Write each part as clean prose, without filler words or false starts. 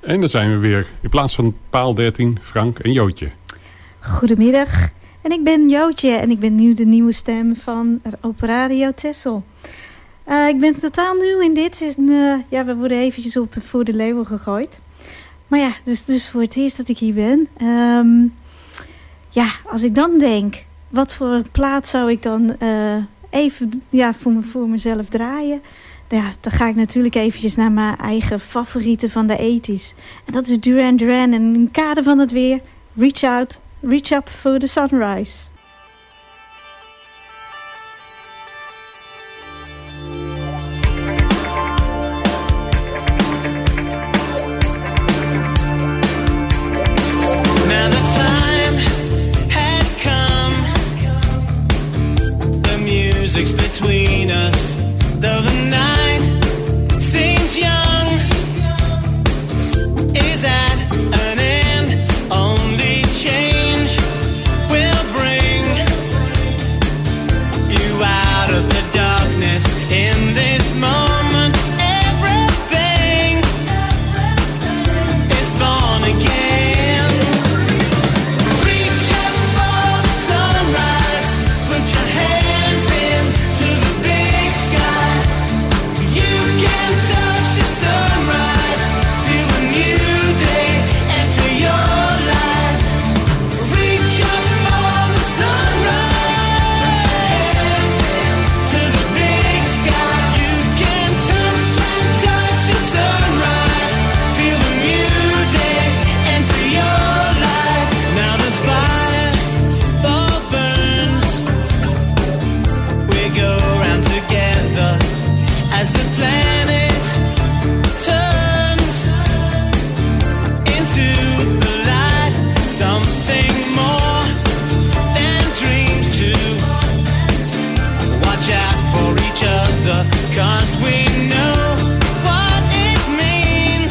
En daar zijn we weer. In plaats van paal 13, Frank en Jootje. Goedemiddag. En ik ben Jootje en ik ben nu de nieuwe stem van Operario Texel. Ik ben totaal nieuw in dit. We worden eventjes voor de label gegooid. Maar ja, dus voor het eerst dat ik hier ben. Als ik dan denk, wat voor plaat zou ik dan even voor mezelf draaien? Ja, dan ga ik natuurlijk eventjes naar mijn eigen favorieten van de 80's. En dat is Duran Duran. En in het kader van het weer, Reach Up for the Sunrise. Between us, though the night seems young, is at an end. Only change will bring you out of the darkness. In this moment, everything is born again. Reach up for the sunrise, put your hands in to the big sky. You can touch the sunrise, feel a new day enter your life. Reach up for the sunrise, put your hands in to the big sky. You can touch the sunrise, feel a new day enter your life. Now the fire burns, we go round together as the planet turns into the light. Something more than dreams to watch out for each other, 'cause we know what it means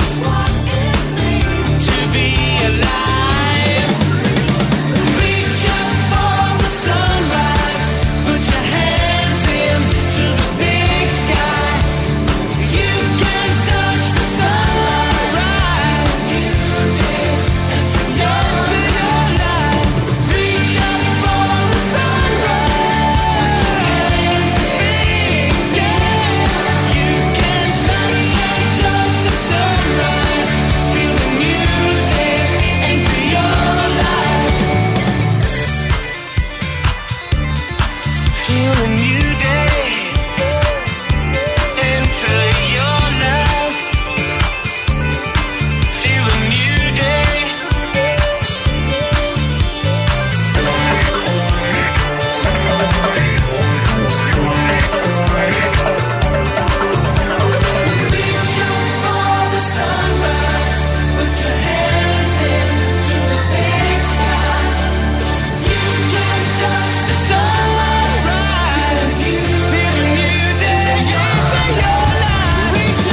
to be alive. Reach up for the sunrise, put your hands in to the big sky. You can touch the sunrise, new day into your life. Reach up for the sunrise, put your hands in the big sky. You can touch the sunrise, feel a new day into your life. Feel a new day enter your life. Feel a new day. Reach up for the sunrise, put your hands in to the big sky. You can touch the sunrise, feel a new day enter your life. Reach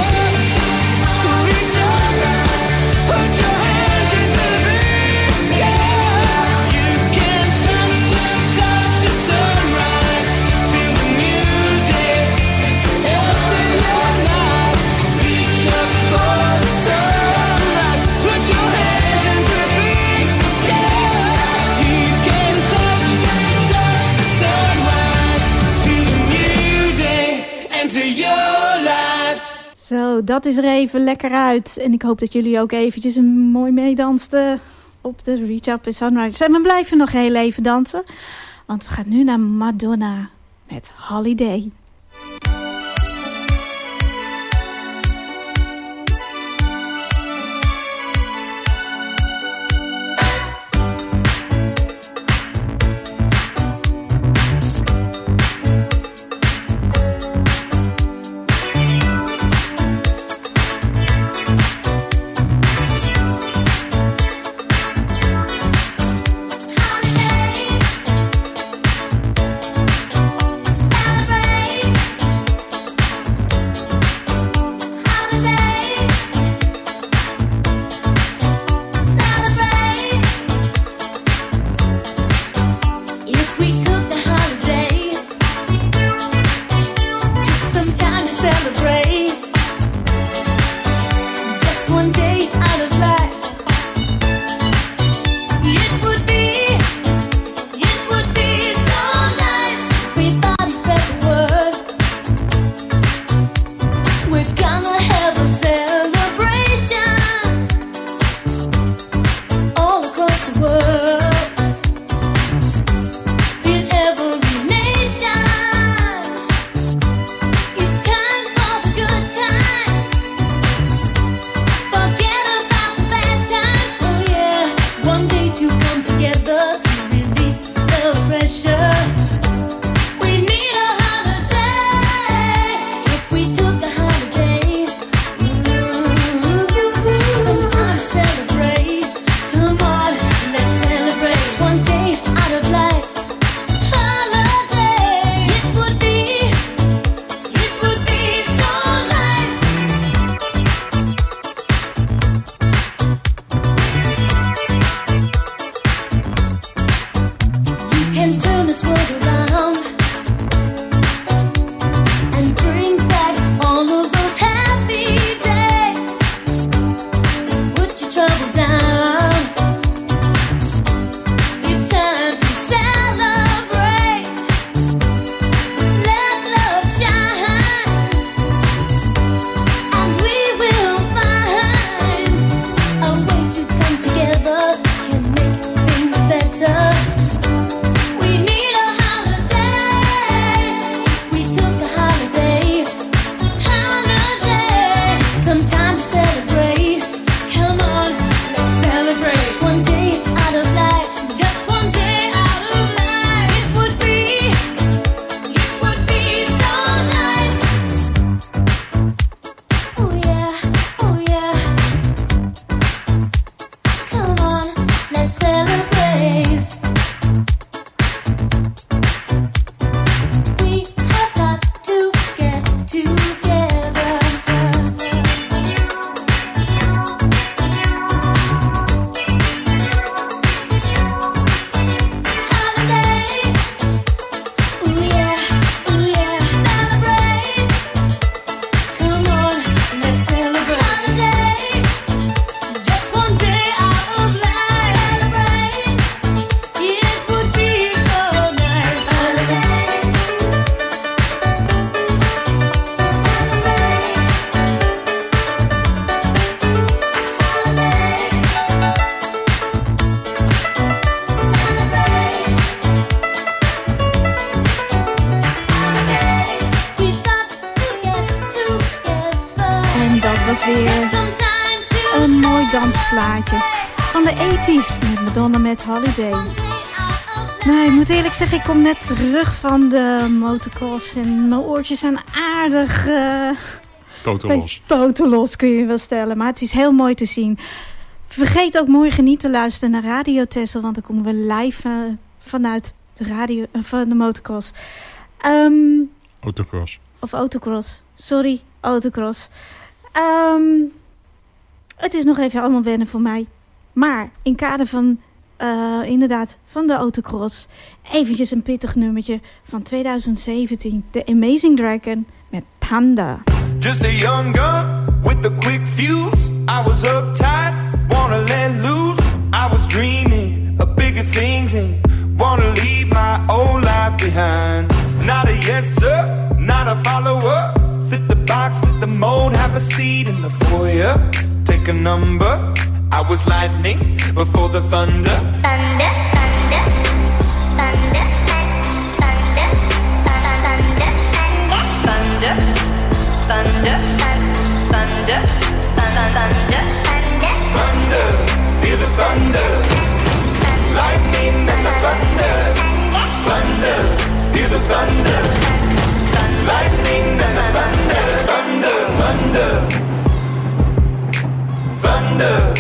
up, put your hands in the big sky. You can touch the sunrise, feel a new day enter your life. Reach up for the sunrise, put your hands in the big sky. You can touch the sunrise, feel a new day enter your life. Zo, dat is er even lekker uit. En ik hoop dat jullie ook eventjes een mooi meedansten op de Reach Up for Sunrise. En we blijven nog heel even dansen. Want we gaan nu naar Madonna met Holiday. Celebrate een mooi dansplaatje van de 80's met Madonna met Holiday. Nou, ik moet eerlijk zeggen, ik kom net terug van de motocross en mijn oortjes zijn aardig... Totaal los kun je wel stellen, maar het is heel mooi te zien. Vergeet ook morgen niet te luisteren naar Radio Texel, want dan komen we live vanuit de van de motocross. Autocross. Of autocross. Sorry, autocross. Het is nog even allemaal wennen voor mij. Maar in kader van, inderdaad, van de autocross, eventjes een pittig nummertje van 2017. The Amazing Dragon met Thunder. Just a young gun with a quick fuse. I was uptight, wanna let loose. I was dreaming of bigger things and wanna leave my old life behind. Not a yes sir, not a follower. Fit the box, fit the mold, have a seat in the foyer. Take a number. I was lightning before the thunder. Thunder, thunder, thunder, thunder, thunder, thunder, thunder, thunder, thunder, thunder, feel the thunder. Lightning and the thunder. Thunder, feel the thunder. Lightning and the thunder. Thunder, thunder, thunder.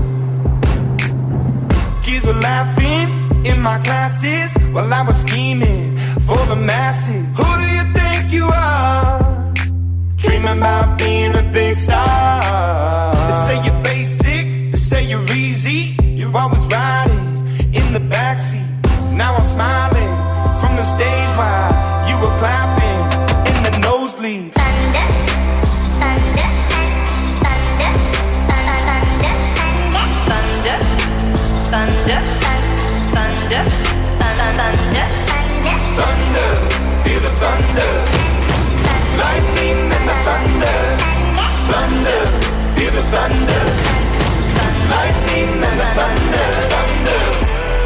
Kids were laughing in my classes while I was scheming for the masses. Who do you think you are? Dreaming about being a big star. They say you're basic, they say you're easy. You're always riding in the backseat. Now I'm smiling from the stage while you were clapping in the nosebleeds. thunder, thunder, thunder, thunder, Thunder, thunder, thunder, thunder, Thunder, feel the thunder. Lightning and the thunder. Thunder, feel the thunder. Lightning and the thunder. Thunder.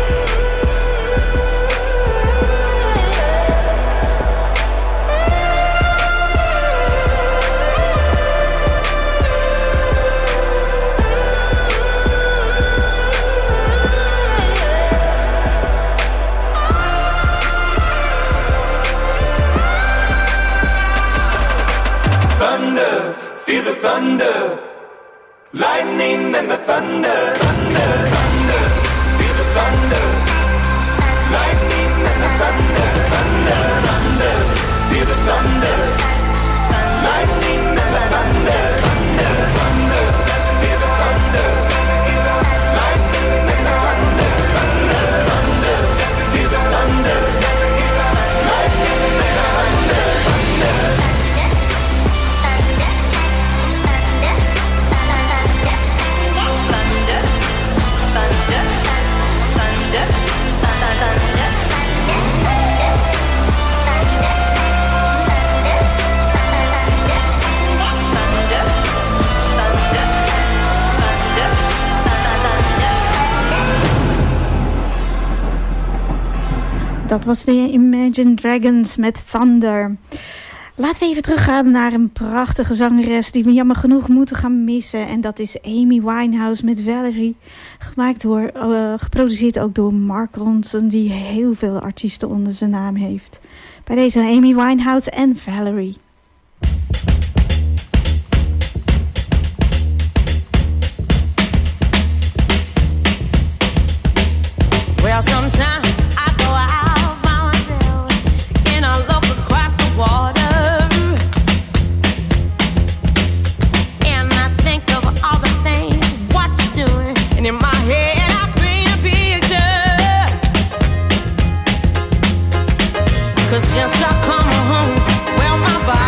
Thunder, feel the thunder. Lightning and the thunder. Thunder, thunder, feel the thunder. Lightning and the thunder. Thunder, thunder, feel the thunder. Lightning and the thunder. Thunder, thunder, feel the thunder. Lightning and the thunder. Thunder, thunder, feel the thunder. Lightning and the thunder. Thunder. Dat was de Imagine Dragons met Thunder. Laten we even teruggaan naar een prachtige zangeres die we jammer genoeg moeten gaan missen. En dat is Amy Winehouse met Valerie. Geproduceerd ook door Mark Ronson, die heel veel artiesten onder zijn naam heeft. Bij deze Amy Winehouse en Valerie. Well, sometimes I go out by myself and I look across the water and I think of all the things what you're doing, and in my head I paint a picture. 'Cause since I come home, well, my body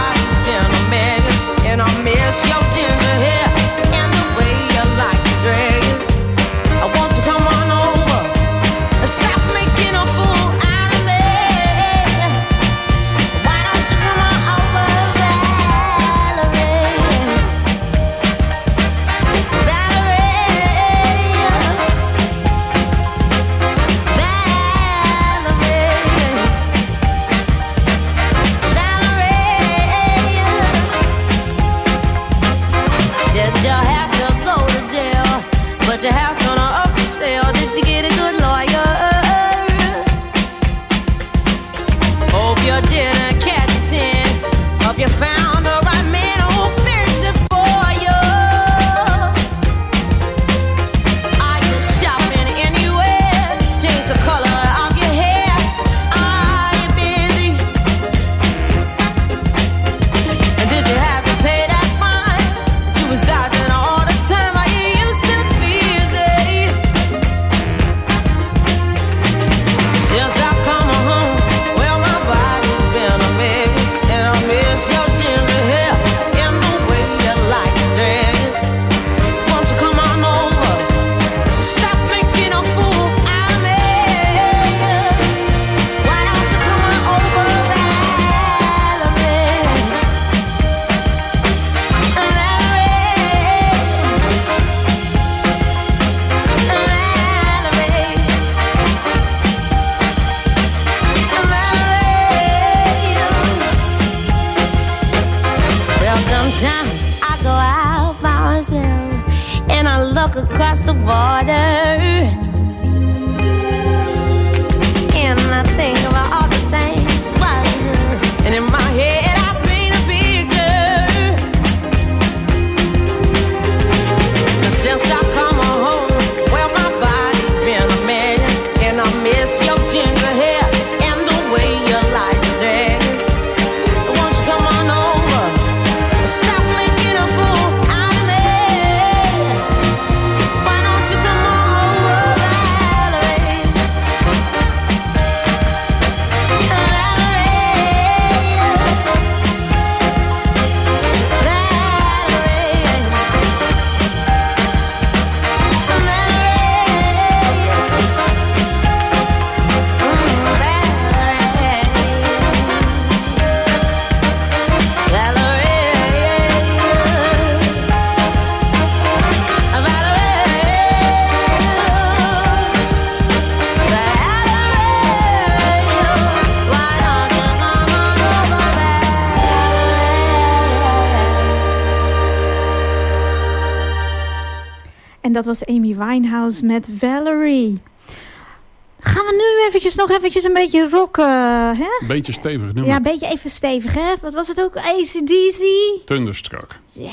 your house on a up for sale? Did you get a good lawyer? Hope you didn't catch a 10. Hope you found the right man who'll fix it for you. Are you shopping anywhere? Change the color of your hair. Are you busy? And did you have to pay that fine? You was dodging all the time. Are you used to busy? Since I come home, well, my body's been a mess, and I miss your ginger hair and the way you like your dress. Won't you come on over? Stop making a fool out of me. Why don't you come on over, Valerie? Well, sometimes I go out by myself and I look across the water and I think about all the things and in my head I paint a picture. And since I come home, well, my body's been a mess, and I miss your ginger hair and the way you like to dress. Won't you come on over? Stop making a fool out of me. Why don't you come on over, Valerie? En dat was Amy Winehouse met Valerie. Gaan we nu nog eventjes een beetje rocken, hè? Een beetje stevig nummer. Ja, een beetje even stevig, hè? Wat was het ook? AC/DC? Thunderstruck. Yeah.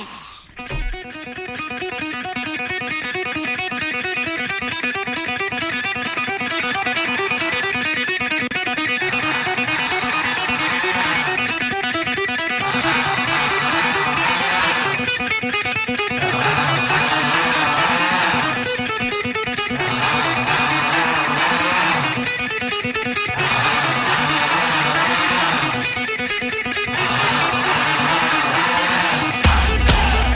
Thunder,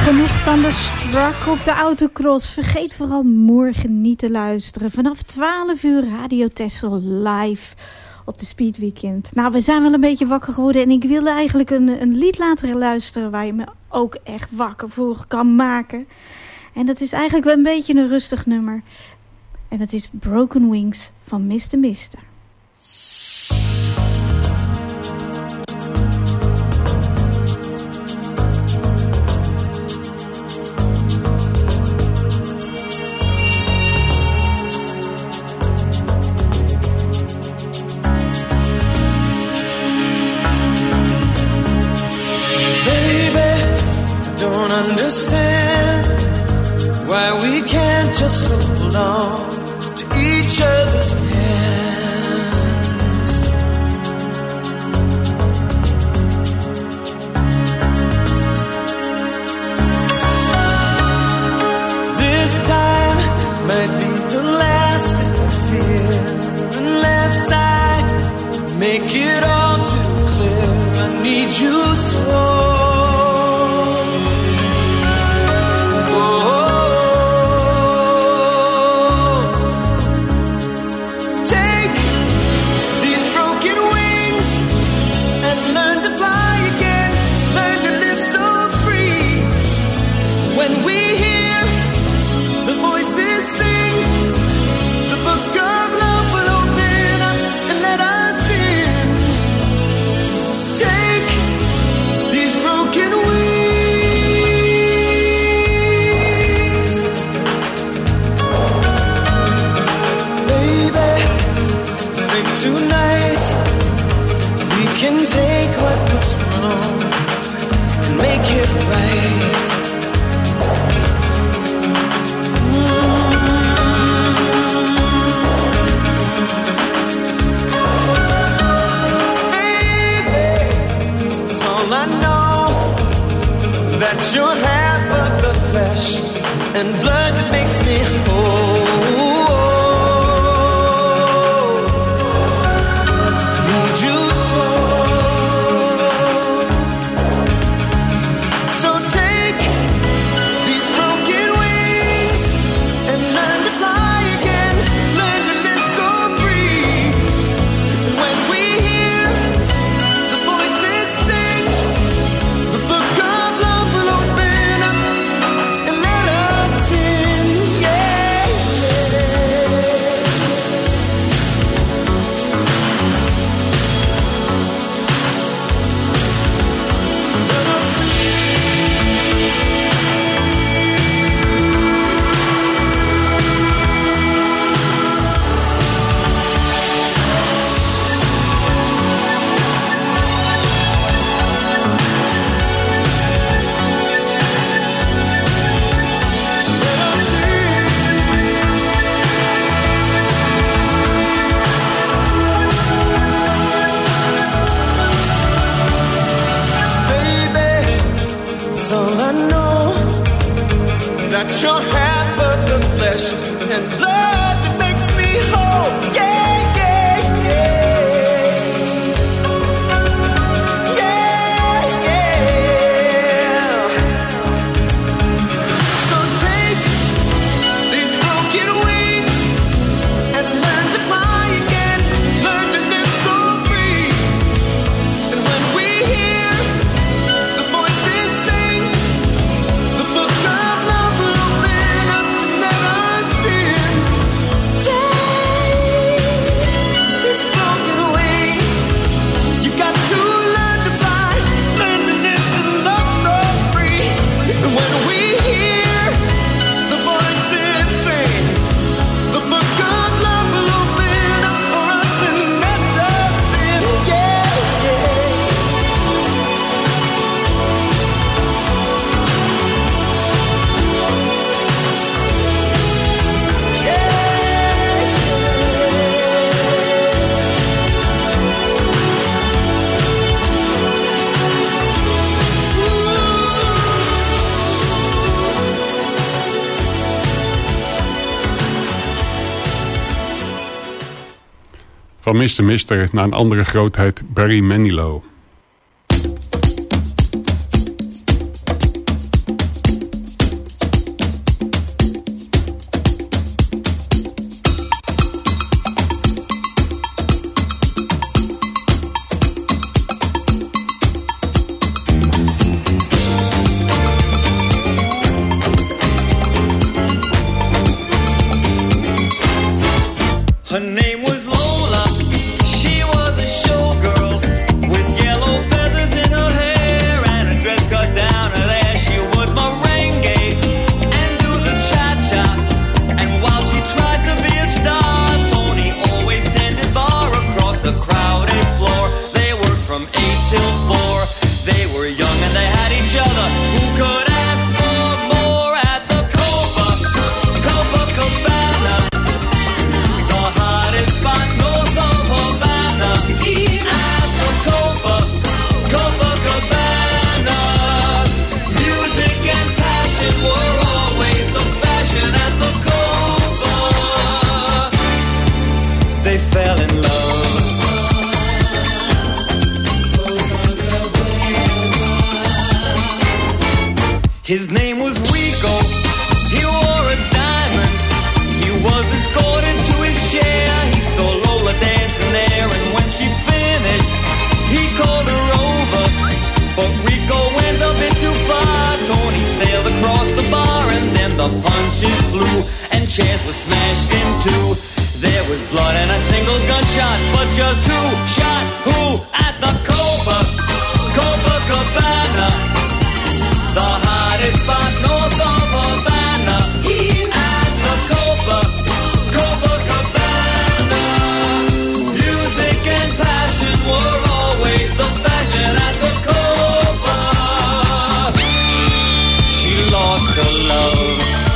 Genoeg van de strak op de autocross. Vergeet vooral morgen niet te luisteren. Vanaf 12 uur Radio Texel live op de Speed Weekend. Nou, we zijn wel een beetje wakker geworden. En ik wilde eigenlijk een lied laten luisteren waar je me ook echt wakker voor kan maken. En dat is eigenlijk wel een beetje een rustig nummer. En dat is Broken Wings van Mr. Mister. Understand why we can't just hold on to each other's hands. This time might be the last I fear, unless I make it all too clear. I need you so. Take what was wrong and make it right. Baby, that's all I know, that you're half of the flesh and blood that makes me whole. You're half of the flesh and blood that makes me whole. Yeah, yeah, yeah. Yeah, yeah. So take these broken wings and learn to fly again. Learn to live so free. And when we hear the voices sing the book of love, Van Mr. Mister naar een andere grootheid, Barry Manilow. feel for. They were young and they had each other. Who could ask for more at the Copacabana? The hottest spot north of Havana. At the Copacabana. Music and passion were always the fashion at the Copa. They fell in love. His name was Rico, he wore a diamond. He was escorted to his chair. He saw Lola dancing there, and when she finished, he called her over. But Rico went a bit too far. Tony sailed across the bar, and then the punches flew, and chairs were smashed in two. There was blood and a single gunshot, but just who shot who at the Copacabana? The hottest spot north of Havana. At the Copacabana. Music and passion were always the fashion at the Copa. She lost her love.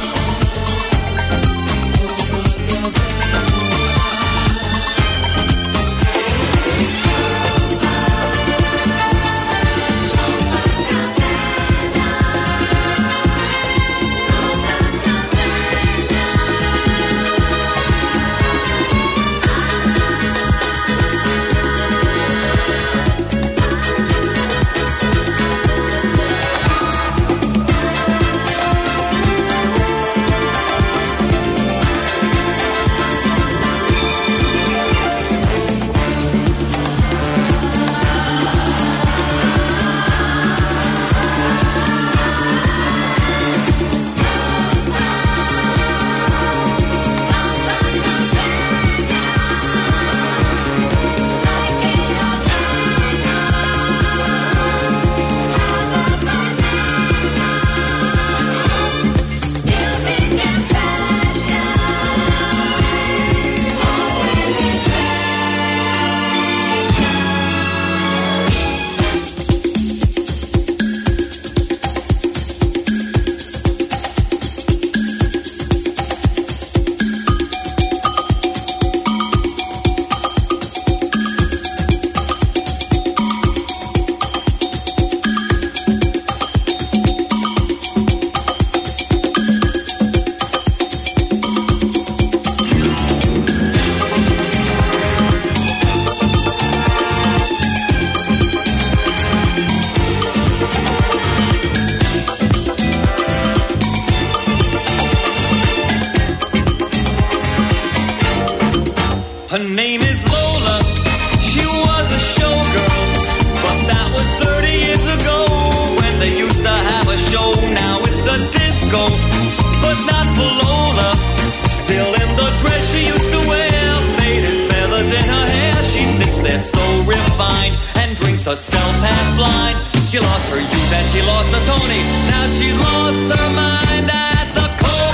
Her name is Lola, she was a showgirl, but that was 30 years ago, when they used to have a show. Now it's a disco, but not for Lola. Still in the dress she used to wear, faded feathers in her hair. She sits there so refined, and drinks herself half blind. She lost her youth and she lost her Tony, now she's lost her mind at the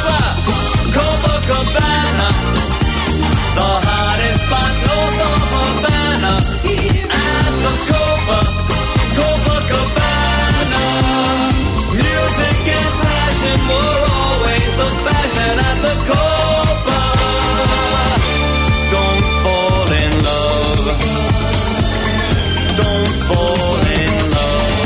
Copacabana. The hottest spot north of Havana. At the Copacabana. Music and passion were always the fashion at the Copa. Don't fall in love. Don't fall in love.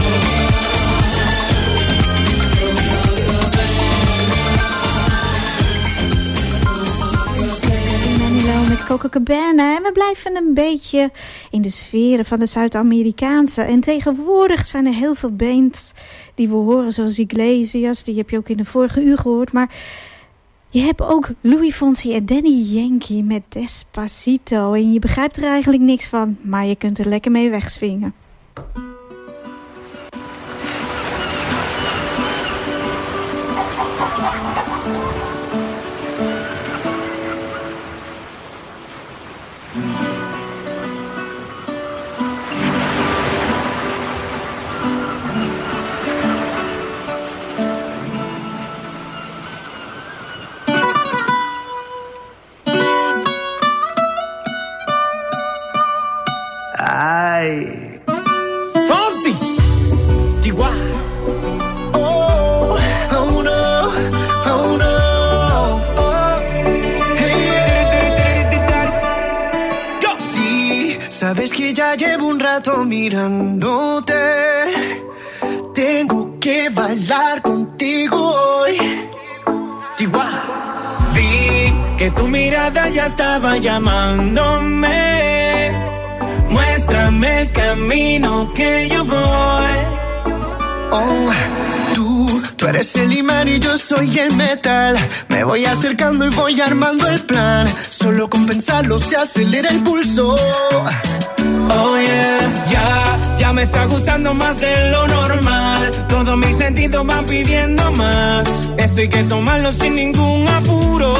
Met Copacabana. En we blijven een beetje in de sferen van de Zuid-Amerikaanse. En tegenwoordig zijn er heel veel bands die we horen, zoals Iglesias. Die heb je ook in de vorige uur gehoord. Maar je hebt ook Louis Fonsi en Daddy Yankee met Despacito. En je begrijpt er eigenlijk niks van, maar je kunt er lekker mee wegswingen. From Sabes que ya llevo un rato mirándote. Tengo que bailar contigo hoy. Chihuahua. Vi que tu mirada ya estaba llamándome. Muéstrame el camino que yo voy. Oh, tú eres el imán y yo soy el metal. Me voy acercando y voy armando el plan. Solo con pensarlo se acelera el pulso. Oh yeah, ya me está gustando más de lo normal. Todos mis sentidos van pidiendo más. Esto hay que tomarlo sin ningún apuro.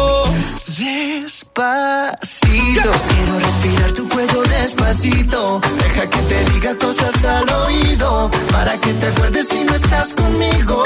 Despacito, quiero respirar tu cuello despacito. Deja que te diga cosas al oído, para que te acuerdes si no estás conmigo.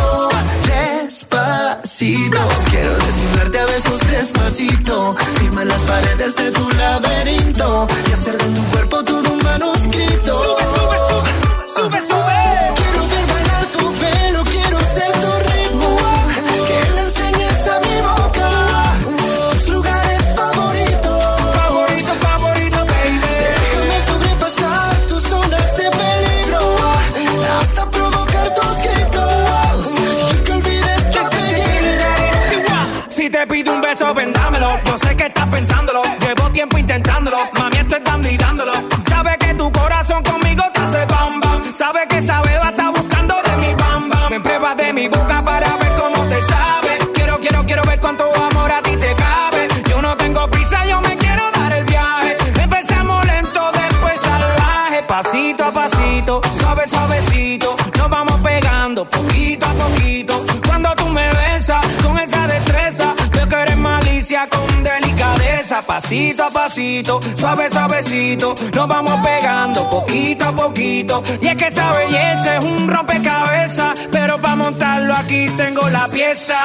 Despacito, quiero desnudarte a besos despacito. Firma las paredes de tu laberinto y hacer de tu cuerpo todo un manuscrito. Sube, sube, sube, sube, sube. Quiero ver bailar tu pelo, quiero ser tu ritmo. Que le enseñes a mi boca tus lugares favoritos. Favorito, favorito, baby. Déjame sobrepasar tus zonas de peligro hasta provocar tus gritos y que olvides tu apellido. Si te pido un beso, vendámelo. Yo sé que estás pensándolo. Llevo tiempo intentándolo. Mami, estoy dando y dándolo. Sabe que tu corazón conmigo te hace bam bam. Sabe que esa beba está buscando de mi bam bam. Me pruebas de mi boca para ver cómo te sabe. Quiero ver cuánto amor a ti te cabe. Yo no tengo prisa, yo me quiero dar el viaje. Empezamos lento, después salvaje. Pasito a pasito, suave, suavecito. Nos vamos pegando poquito a poquito. Cuando tú me besas con esa destreza, veo que eres malicia con delicadeza. Pasito a pasito, suave, suavecito. Nos vamos pegando poquito a poquito. Y es que esa belleza es un rompecabezas, pero para montarlo aquí tengo la pieza.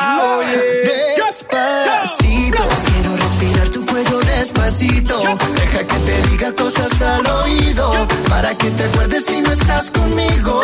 Despacito, quiero respirar tu cuello despacito. Deja que te diga cosas al oído, para que te acuerdes si no estás conmigo.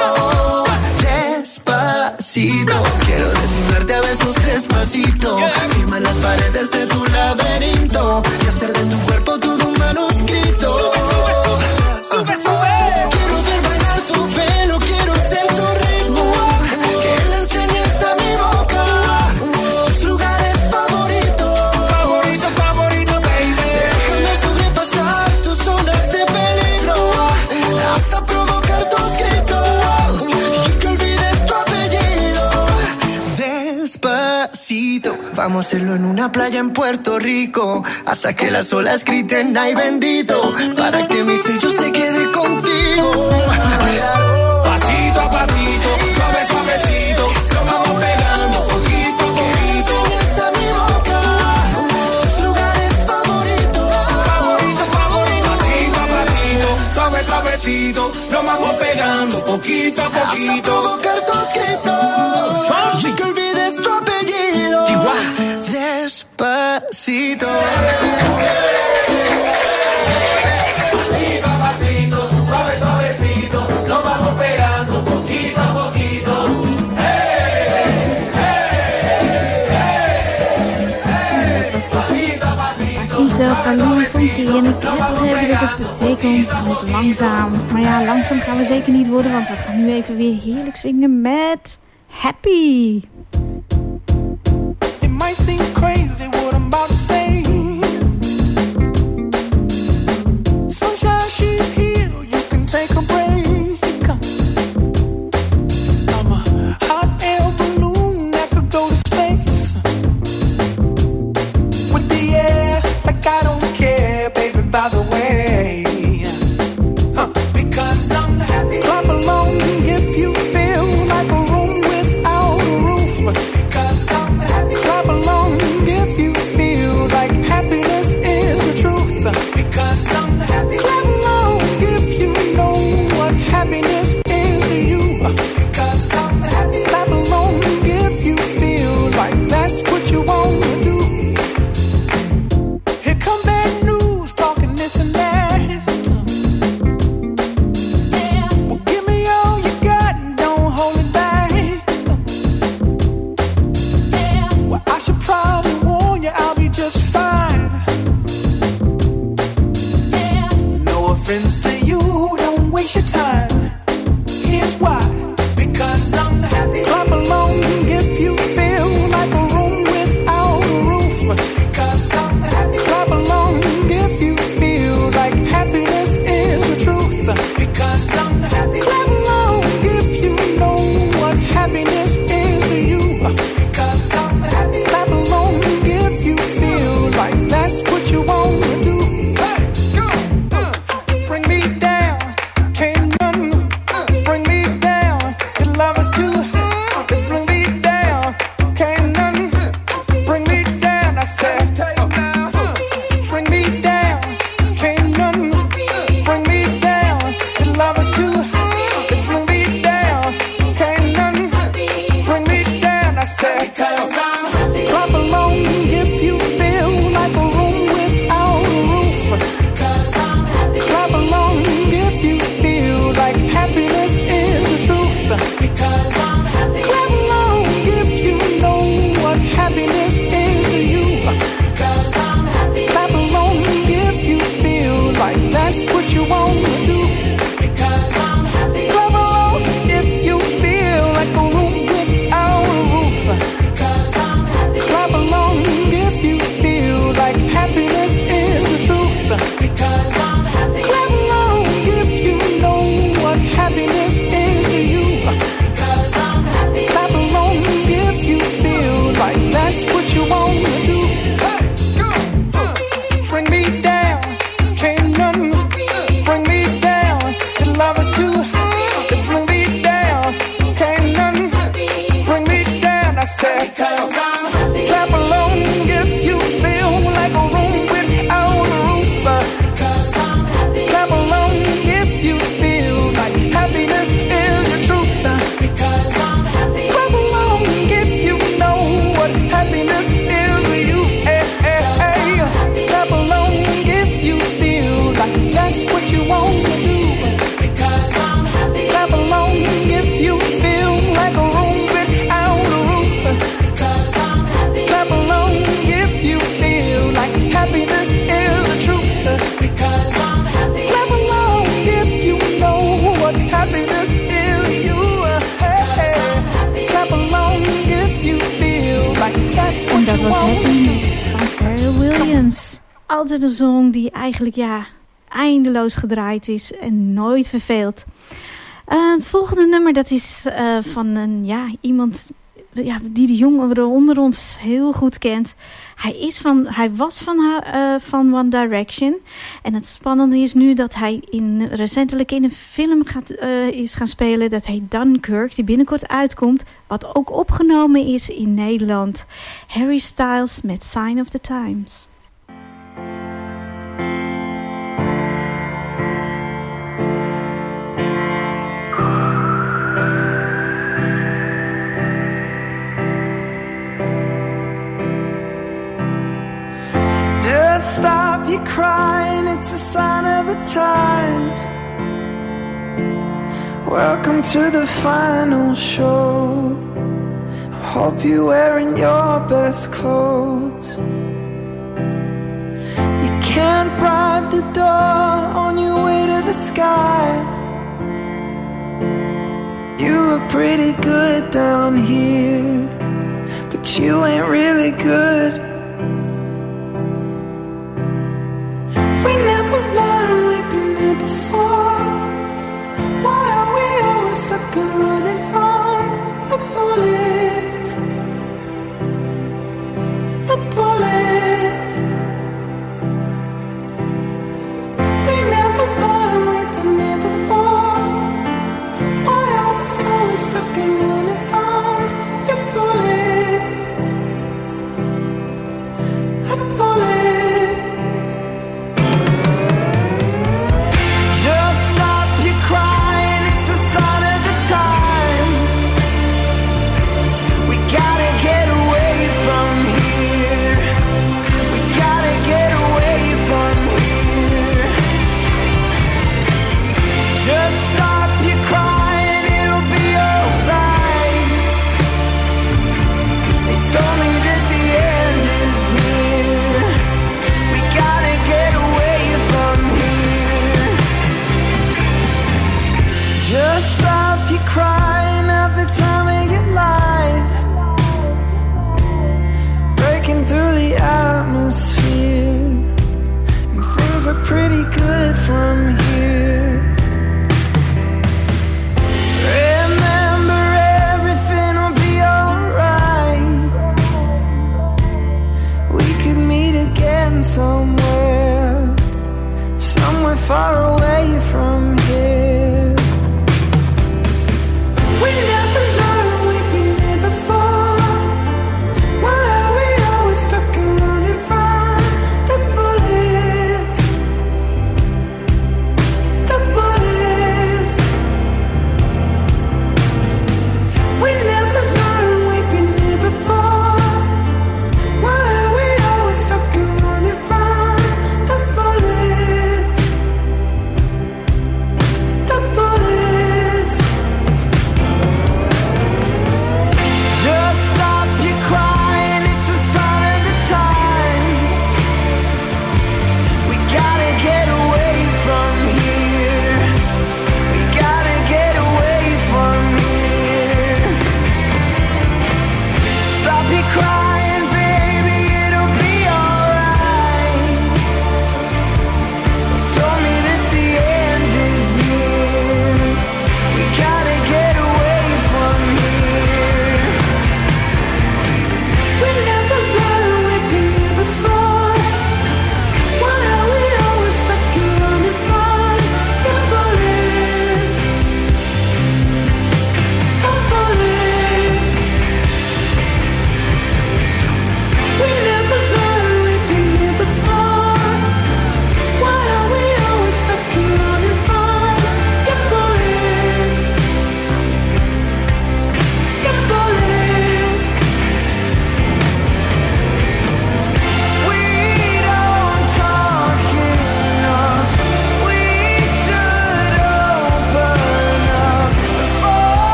Despacito, quiero desnudarte a besos despacito. Firma las paredes de tu laberinto y hacer de tu cuerpo todo un manuscrito. Sube, sube, sube, sube, sube. Quiero ver bailar tu pelo, quiero ser tu ritmo. Que le enseñes a mi boca tus lugares favoritos. Favorito, favorito, baby. Déjame sobrepasar tus zonas de peligro hasta provocar tus gritos y que olvides tu apellido. Despacito, vamos a hacerlo en una playa en Puerto Rico, hasta que las olas griten ay bendito, para que mi sello se quede contigo. Pasito a pasito, suave, suavecito. Nos vamos pegando poquito a poquito. Enseñas a mi boca tus lugares favoritos. Favorito, favorito. Pasito a pasito, suave, suavecito. Nos vamos pegando poquito a Hasta poquito. provocar tus gritos y que olvides tu apellido. Despacito. Pasito a pasito, suave, suavecito, nos vamos pegando poquito a poquito. Pasito a pasito. Pasito van Louis Fonsi. En ik heb begrepen dat het betekent met langzaam. Maar ja, langzaam gaan we zeker niet worden, want we gaan nu even weer heerlijk swingen met Happy. It might seem crazy what I'm about to say. Sunshine, she's here, you can take a break. I'm a hot air balloon that could go to space. With the air, like I don't care, baby, by the way. Because I'm happy. Clap along if you feel like a room without a roof. Because I'm happy. Clap along if you feel like happiness is the truth. Because I'm happy. Clap along if you know what happiness is the truth. Because I'm happy. Clap along if you know what happiness is to you. Because I'm happy. Clap along if you feel like that's what you want to do. Because I'm happy. Clap along if you feel like a room without a roof. Because I'm happy. Clap along if you feel like happiness is the truth. Because I'm happy. Clap along if you know what happiness is to you. Because I'm happy. Clap along if you feel like that's what you want to do. Hey, go. Bring me down, can't nothing bring me down. The love is too high to bring me down. Can't nothing bring me down. I said, because I'm happy. Clap along if you feel like a room without a roof. Because I'm happy. Clap along if you feel like happiness is the truth. Because I'm happy. Clap along if you know what happiness is to you. Hey, hey, hey. Clap along if you feel like that's what you want to do. Because I'm happy. Clap along if you feel like a room without a roof. Because I'm happy. Clap along if you feel like happiness is the truth. Because I'm happy. Clap along if you know what happiness is to you. Hey, hey. Clap along if you feel like that's En what dat you was want to Happy do. van Pharrell Williams. Altijd een song die eigenlijk eindeloos gedraaid is en nooit verveelt. Het volgende nummer dat is van iemand die de jongeren onder ons heel goed kent. Hij was van One Direction. En het spannende is nu dat hij recentelijk in een film is gaan spelen. Dat heet Dunkirk, die binnenkort uitkomt. Wat ook opgenomen is in Nederland. Harry Styles met Sign of the Times. Just stop your crying, it's a sign of the times. Welcome to the final show. I hope you're wearing your best clothes. You can't bribe the door on your way to the sky. You look pretty good down here, but you ain't really good. We never learned we've been here before. Why are we always stuck and running from the bullets? The bullets. We never learned we've been here before. Why are we always stuck and running from your bullets? The bullets. Crying at the time of your life, breaking through the atmosphere, and things are pretty good from here. Remember, everything will be alright. We could meet again somewhere far away from here. We never learned we've been here before. Why are we always stuck and running from the bullets?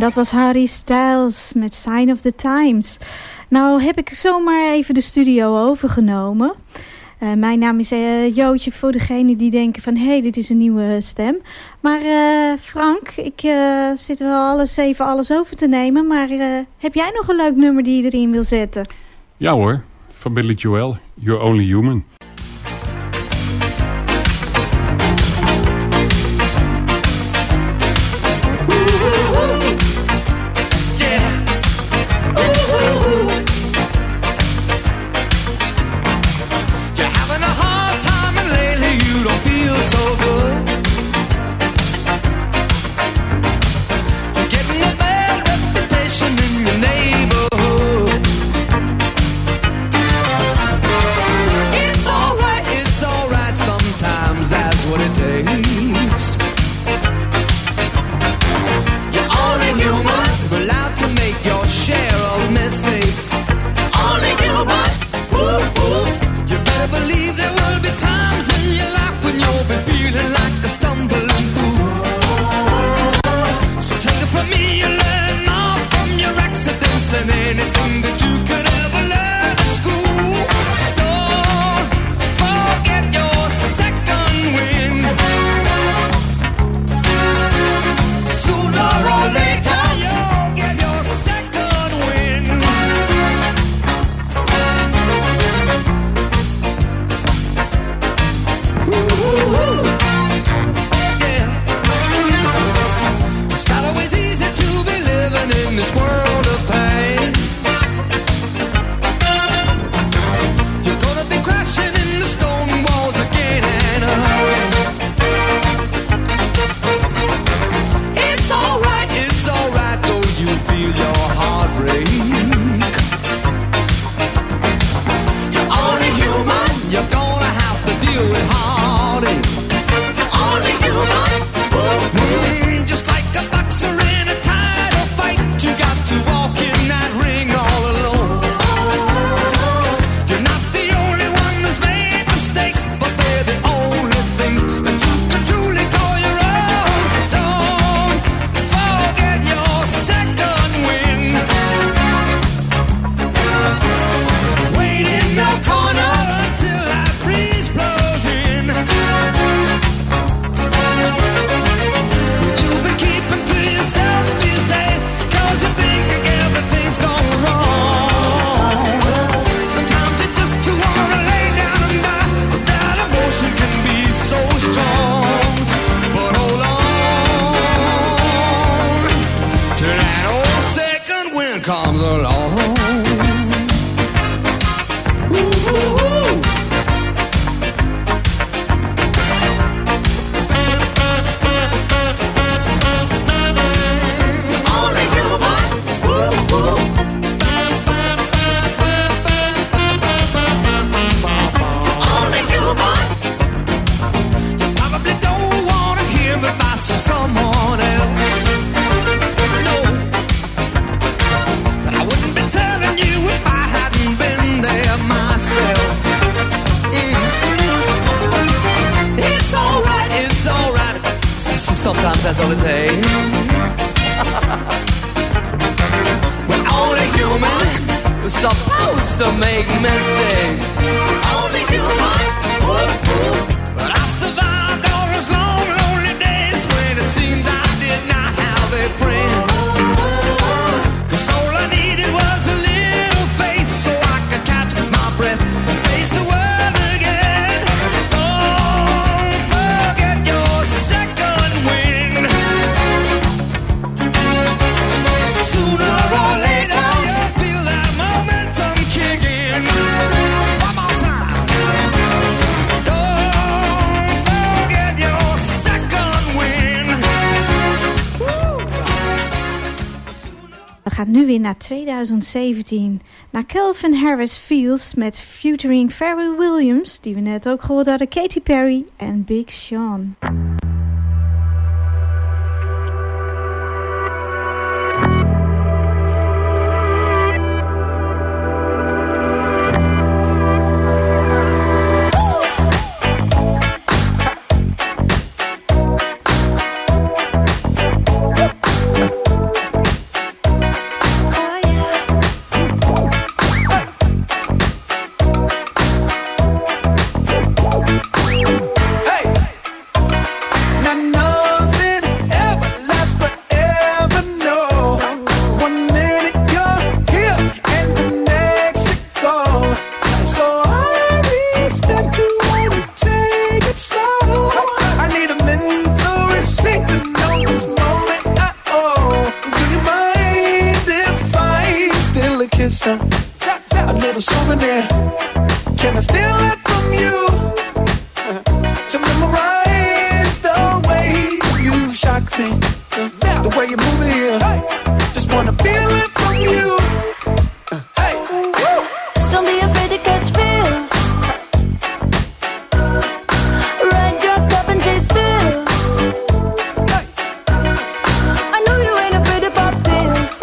dat was Harry Styles met Sign of the Times. Nou heb ik zomaar even de studio overgenomen. Mijn naam is Jootje, voor degenen die denken van... hé, dit is een nieuwe stem. Maar Frank, ik zit wel alles over te nemen... maar heb jij nog een leuk nummer die je erin wil zetten? Ja hoor, van Billy Joel, You're Only Human. That's all it takes. We're only human. We're supposed to make mistakes. Only human. But I survived all those long, lonely days when it seemed I did not have a friend. 'Cause all I needed was a little faith so I could catch my breath and face the world again. Don't forget your second wind. Sooner or later you'll feel that momentum kicking. One more time. Don't forget your second wind. We gaan nu weer naar 2017. Naar Calvin Harris Fields met featuring Pharrell Williams, die we net ook gehoord hadden, Katy Perry en Big Sean. souvenir. Can I steal it from you? To memorize the way you shock me, the way you move it here. Just wanna feel it from you. Hey, don't be afraid to catch feels. Ride, drop, top, and chase thrills. I know you ain't afraid to pop pills.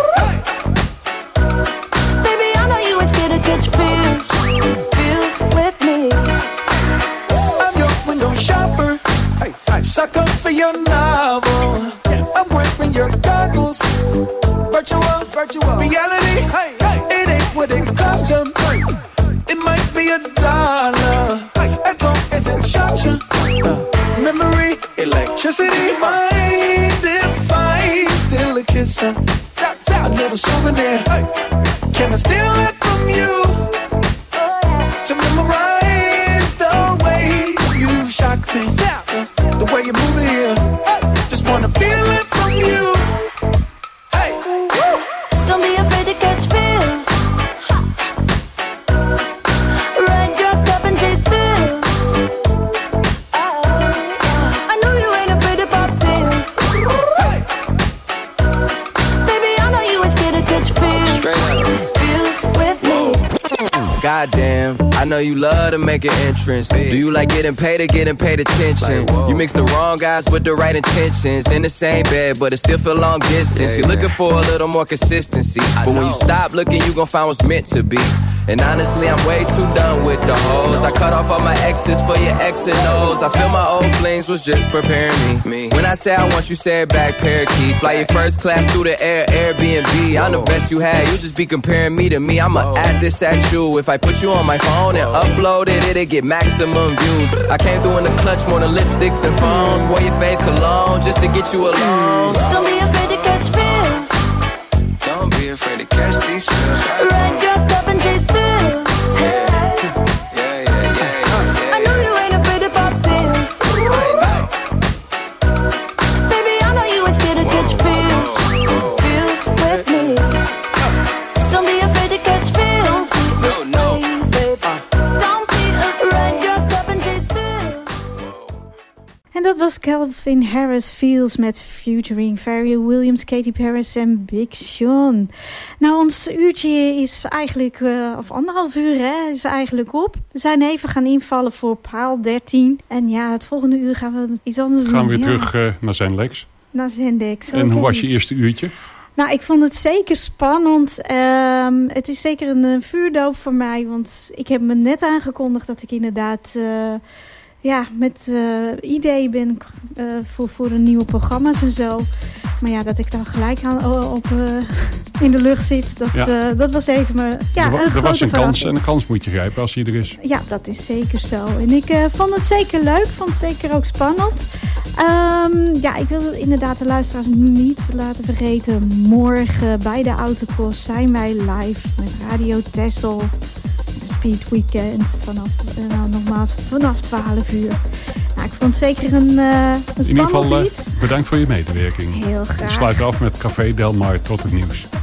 Baby, I know you ain't scared to catch feels. Feels with me. I'm your window shopper. Sucker for your novel. I'm wearing your goggles. Virtual reality. It ain't what it cost you. It might be $1 as long as it shocks you. Memory, electricity. Mind if I steal a kiss? A little souvenir. Can I steal it from you? To memorize the way you shock me, the way you move it here. Just wanna feel it from you. Hey, don't be afraid to catch feels. Ride, drop, top, and chase thrills. I know you ain't afraid to pop pills. Baby, I know you ain't scared to catch feels. Straight up. Feels with me. Goddamn, I know you love to make an entrance. Do you like getting paid or getting paid attention? You mix the wrong guys with the right intentions. In the same bed, but it still feel long distance. You're looking for a little more consistency. But when you stop looking, you gon' find what's meant to be. And honestly, I'm way too done with the hoes. I cut off all my exes for your X and O's. I feel my old flings was just preparing me. When I say I want you, say it back, parakeet. Fly your first class through the air, Airbnb. I'm the best you had, you just be comparing me to me. I'ma add this at you. If I put you on my phone and upload it, it'll get maximum views. I came through in the clutch more than lipsticks and phones. Wore your fave cologne just to get you alone. Don't be afraid to catch feels. Don't be afraid to catch these feels. Ride, drop, top, and chase thrills. I know you ain't afraid to pop pills. Baby, I know you ain't scared to catch feels. Feels with me. Don't be afraid to catch feels. No. Don't be afraid, drop, top, and chase thrills. En dat was Calvin Harris Fields met featuring Pharrell Williams, Katy Perry en Big Sean. Nou, ons uurtje is eigenlijk, of 1,5 uur hè, is eigenlijk op. We zijn even gaan invallen voor paal 13. En ja, het volgende uur gaan we iets anders doen. Gaan we weer terug naar Zendex. Naar Zendex. En hoe was je eerste uurtje? Nou, ik vond het zeker spannend. Het is zeker een vuurdoop voor mij. Want ik heb me net aangekondigd dat ik inderdaad met ideeën ben voor een nieuwe programma's en zo. Maar ja, dat ik dan gelijk in de lucht zit, dat was even een grote was een kans verrassing. en een kans moet je grijpen als die er is. Ja, dat is zeker zo. En ik vond het zeker leuk, vond het zeker ook spannend. Ik wil inderdaad de luisteraars niet laten vergeten. Morgen bij de Autocross zijn wij live met Radio Texel. Speed Weekend vanaf 12 uur. Nou, ik vond het zeker een spannend In ieder geval iets. bedankt voor je medewerking. Heel graag. We sluiten af met Café Del Mar tot het nieuws.